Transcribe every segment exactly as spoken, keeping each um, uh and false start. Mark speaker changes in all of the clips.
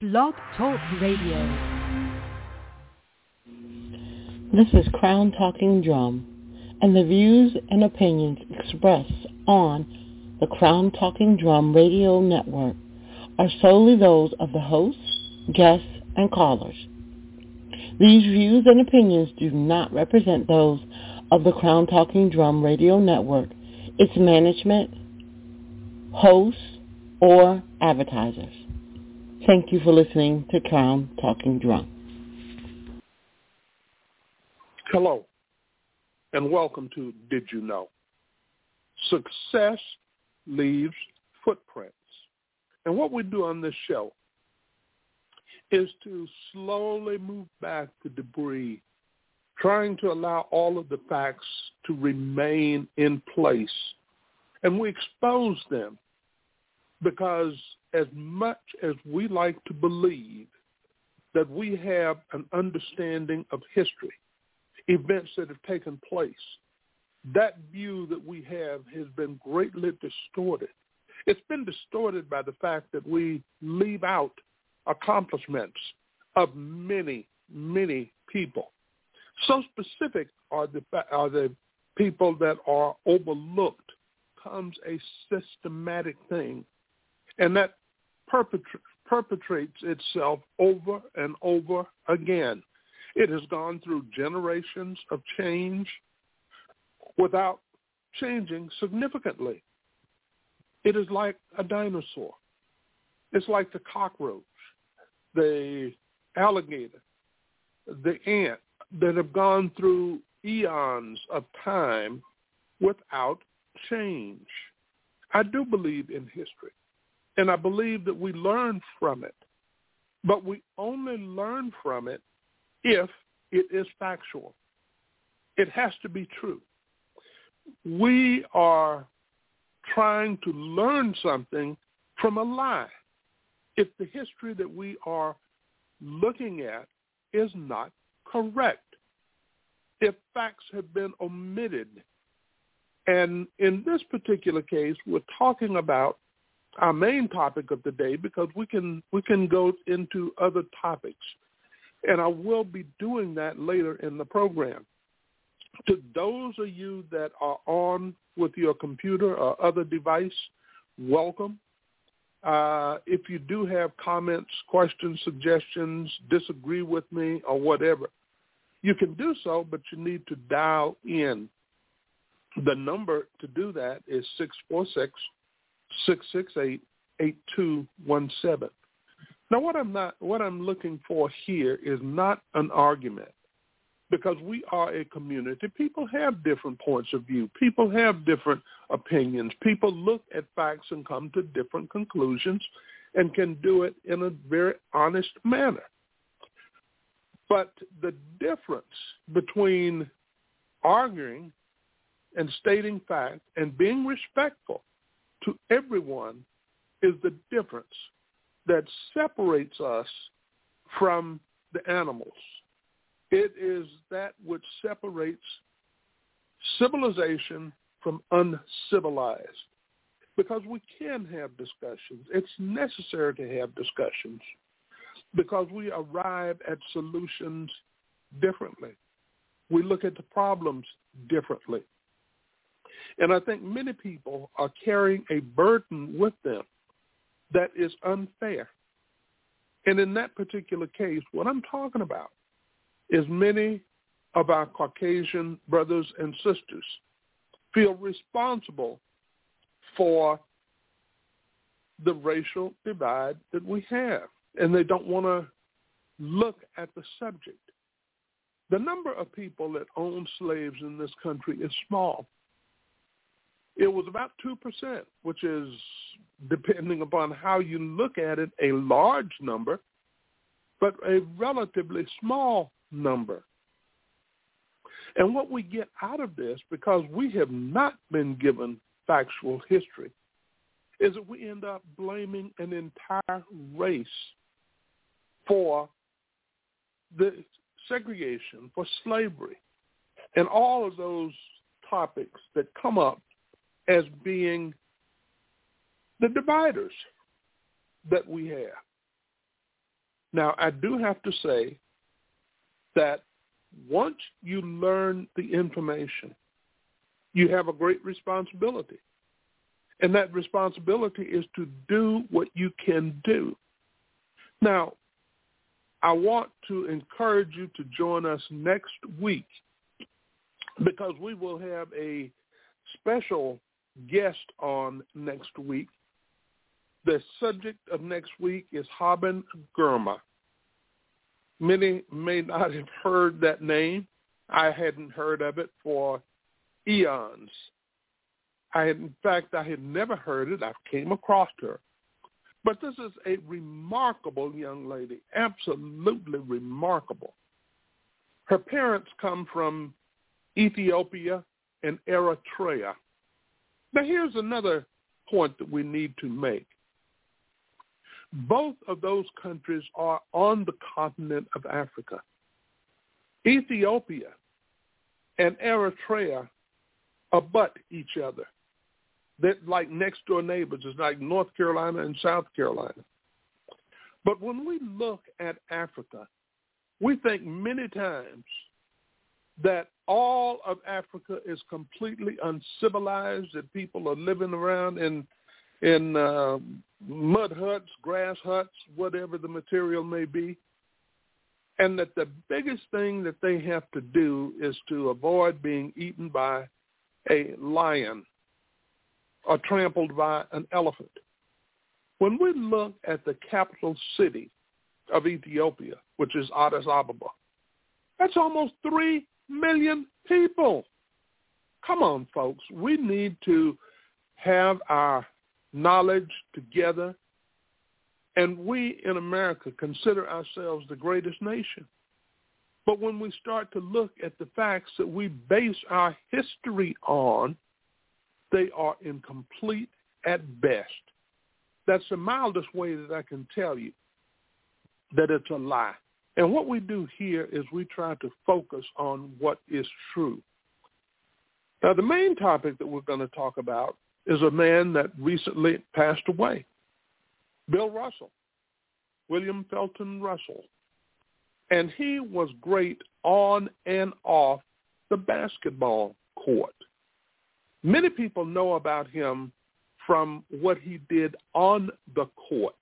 Speaker 1: Blog Talk Radio.
Speaker 2: This is Crown Talking Drum, and the views and opinions expressed on the Crown Talking Drum Radio Network are solely those of the hosts, guests, and callers. These views and opinions do not represent those of the Crown Talking Drum Radio Network, its management, hosts, or advertisers. Thank you for listening to Crown Talking Drum.
Speaker 3: Hello, and welcome to Did You Know? Success leaves footprints. And what we do on this show is to slowly move back the debris, trying to allow all of the facts to remain in place. And we expose them because as much as we like to believe that we have an understanding of history, events that have taken place, that view that we have has been greatly distorted. It's been distorted by the fact that we leave out accomplishments of many, many people. So specific are the are the people that are overlooked comes a systematic thing, and that perpetra- perpetrates itself over and over again. It has gone through generations of change without changing significantly. It is like a dinosaur. It's like the cockroach, the alligator, the ant that have gone through eons of time without change. I do believe in history, and I believe that we learn from it, but we only learn from it if it is factual. It has to be true. We are trying to learn something from a lie if the history that we are looking at is not correct, if facts have been omitted. And in this particular case, we're talking about our main topic of the day because we can we can go into other topics. And I will be doing that later in the program. To those of you that are on with your computer or other device, welcome. Uh, if you do have comments, questions, suggestions, disagree with me or whatever, you can do so, but you need to dial in. The number to do that is six four six, six six eight, eight two one seven. Now, what I'm not, what I'm looking for here is not an argument, because we are a community. People have different points of view. People have different opinions. People look at facts and come to different conclusions and can do it in a very honest manner. But the difference between arguing and stating fact and being respectful to everyone is the difference that separates us from the animals. It is that which separates civilization from uncivilized, because we can have discussions. It's necessary to have discussions because we arrive at solutions differently. We look at the problems differently. And I think many people are carrying a burden with them that is unfair. And in that particular case, what I'm talking about is many of our Caucasian brothers and sisters feel responsible for the racial divide that we have, and they don't want to look at the subject. The number of people that own slaves in this country is small. It was about two percent, which is, depending upon how you look at it, a large number, but a relatively small number. And what we get out of this, because we have not been given factual history, is that we end up blaming an entire race for the segregation, for slavery, and all of those topics that come up as being the dividers that we have. Now, I do have to say that once you learn the information, you have a great responsibility. And that responsibility is to do what you can do. Now, I want to encourage you to join us next week because we will have a special guest on next week. The subject of next week is Haben Girma. Many may not have heard that name. I hadn't heard of it for eons. I had, in fact, I had never heard it. I came across her. But this is a remarkable young lady, absolutely remarkable. Her parents come from Ethiopia and Eritrea. Now, here's another point that we need to make. Both of those countries are on the continent of Africa. Ethiopia and Eritrea abut each other. They're like next-door neighbors. It's like North Carolina and South Carolina. But when we look at Africa, we think many times that all of Africa is completely uncivilized, that people are living around in in uh, mud huts, grass huts, whatever the material may be, and that the biggest thing that they have to do is to avoid being eaten by a lion or trampled by an elephant. When we look at the capital city of Ethiopia, which is Addis Ababa, that's almost three million people. Come on, folks. We need to have our knowledge together, and we in America consider ourselves the greatest nation. But when we start to look at the facts that we base our history on, they are incomplete at best. That's the mildest way that I can tell you that it's a lie. And what we do here is we try to focus on what is true. Now, the main topic that we're going to talk about is a man that recently passed away, Bill Russell, William Felton Russell. And he was great on and off the basketball court. Many people know about him from what he did on the court,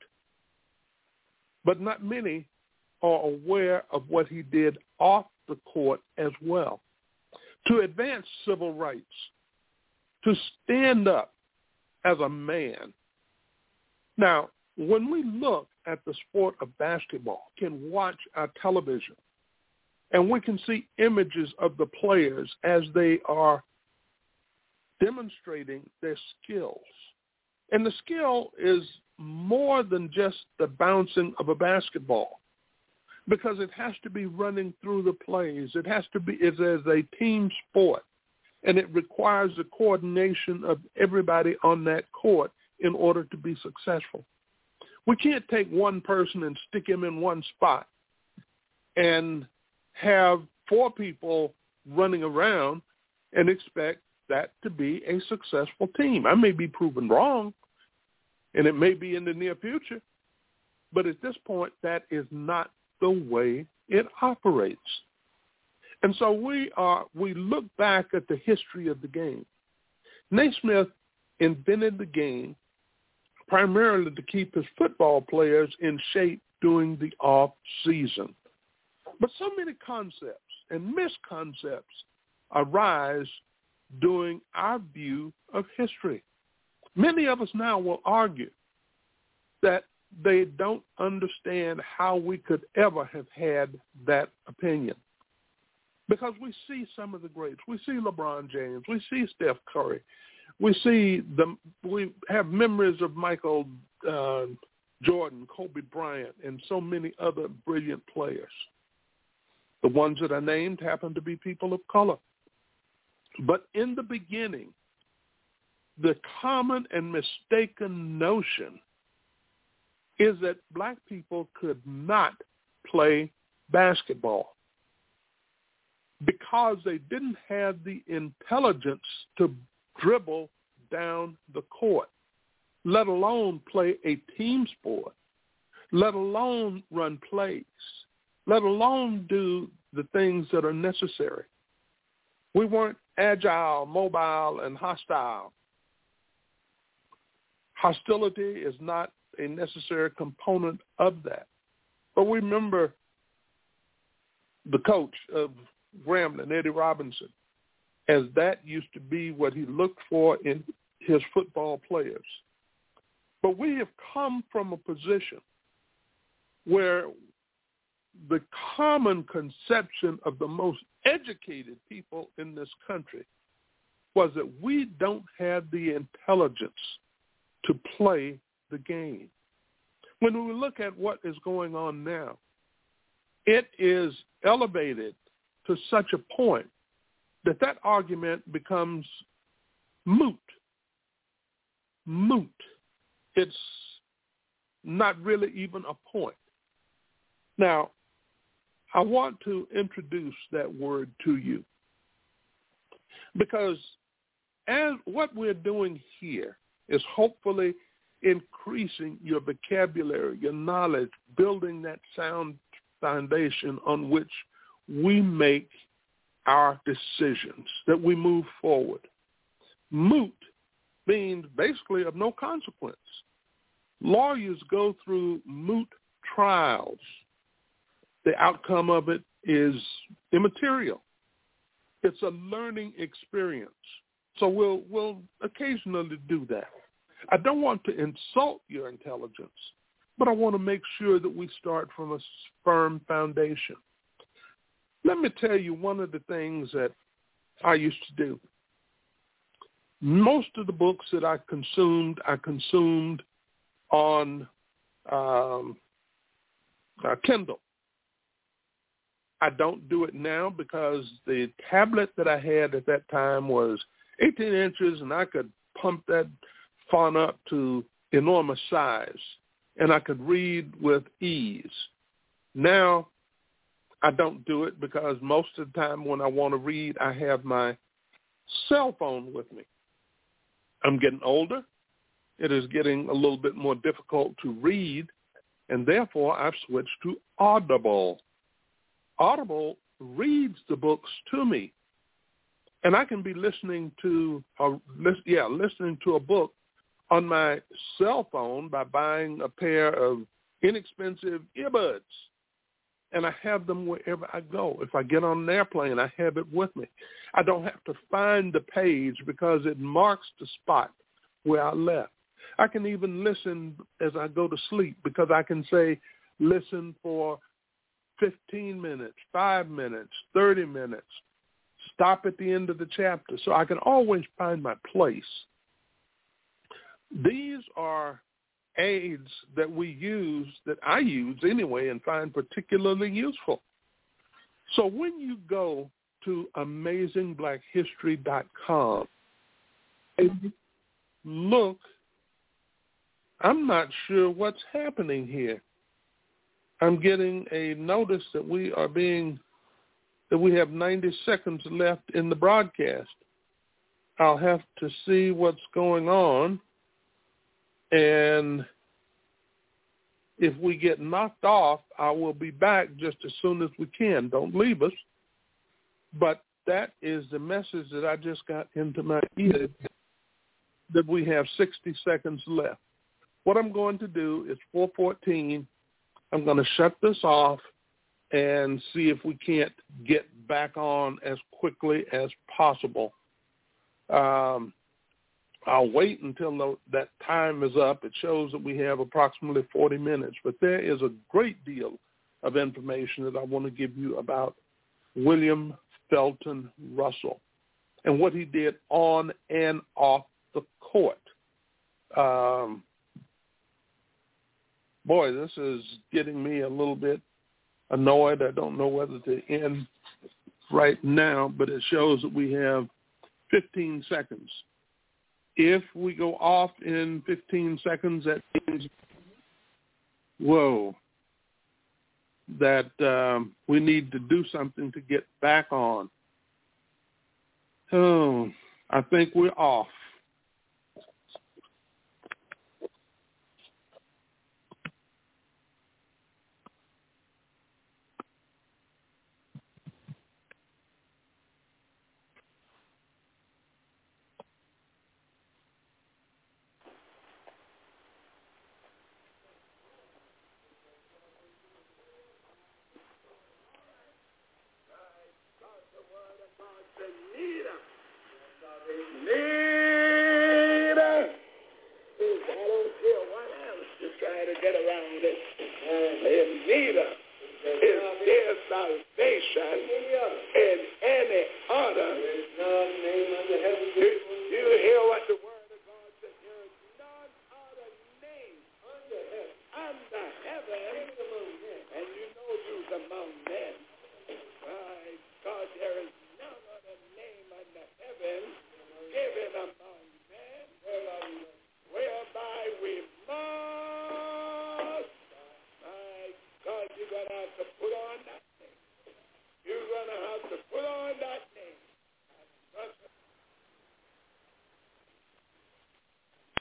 Speaker 3: but not many are aware of what he did off the court as well, to advance civil rights, to stand up as a man. Now, when we look at the sport of basketball, we can watch our television, and we can see images of the players as they are demonstrating their skills. And the skill is more than just the bouncing of a basketball, because it has to be running through the plays. It has to be, it's as a team sport, and it requires the coordination of everybody on that court in order to be successful. We can't take one person and stick him in one spot and have four people running around and expect that to be a successful team. I may be proven wrong, and it may be in the near future, but at this point, that is not the way it operates. And so we are, we look back at the history of the game. Naismith invented the game primarily to keep his football players in shape during the off season. But so many concepts and misconcepts arise during our view of history. Many of us now will argue that they don't understand how we could ever have had that opinion. Because we see some of the greats. We see LeBron James. We see Steph Curry. We see the, we have memories of Michael uh, Jordan, Kobe Bryant, and so many other brilliant players. The ones that are named happen to be people of color. But in the beginning, the common and mistaken notion is that black people could not play basketball because they didn't have the intelligence to dribble down the court, let alone play a team sport, let alone run plays, let alone do the things that are necessary. We weren't agile, mobile, and hostile. Hostility is not a necessary component of that. But we remember the coach of Grambling, Eddie Robinson, as that used to be what he looked for in his football players. But we have come from a position where the common conception of the most educated people in this country was that we don't have the intelligence to play the game. When we look at what is going on now, it is elevated to such a point that that argument becomes moot. Moot. It's not really even a point. Now, I want to introduce that word to you because as what we're doing here is hopefully increasing your vocabulary, your knowledge, building that sound foundation on which we make our decisions, that we move forward. Moot means basically of no consequence. Lawyers go through moot trials. The outcome of it is immaterial. It's a learning experience. So we'll we'll occasionally do that. I don't want to insult your intelligence, but I want to make sure that we start from a firm foundation. Let me tell you one of the things that I used to do. Most of the books that I consumed, I consumed on um, uh, Kindle. I don't do it now because the tablet that I had at that time was eighteen inches, and I could pump that font up to enormous size, and I could read with ease. Now, I don't do it because most of the time when I want to read, I have my cell phone with me. I'm getting older. It is getting a little bit more difficult to read, and therefore I've switched to Audible. Audible reads the books to me, and I can be listening to, a, yeah, listening to a book on my cell phone by buying a pair of inexpensive earbuds, and I have them wherever I go. If I get on an airplane, I have it with me. I don't have to find the page because it marks the spot where I left. I can even listen as I go to sleep because I can say, listen for fifteen minutes, five minutes, thirty minutes, stop at the end of the chapter. So I can always find my place. These are aids that we use, that I use anyway, and find particularly useful. So when you go to amazing black history dot com and look, I'm not sure what's happening here. I'm getting a notice that we are being, that we have ninety seconds left in the broadcast. I'll have to see what's going on. And if we get knocked off, I will be back just as soon as we can. Don't leave us. But that is the message that I just got into my ear, that we have sixty seconds left. What I'm going to do is four fourteen. I'm going to shut this off and see if we can't get back on as quickly as possible. Um, I'll wait until the, that time is up. It shows that we have approximately forty minutes, but there is a great deal of information that I want to give you about William Felton Russell and what he did on and off the court. Um, boy, this is getting me a little bit annoyed. I don't know whether to end right now, but it shows that we have fifteen seconds. If we go off in fifteen seconds, that means, whoa, that um, we need to do something to get back on. Oh, I think we're off.
Speaker 4: in need of. Is there salvation in any other? You, you hear what the word of God says? There is none other name under heaven, and you know you's among men. My God, there is none other name under heaven given among men whereby we must. My God, you're going to have to put on that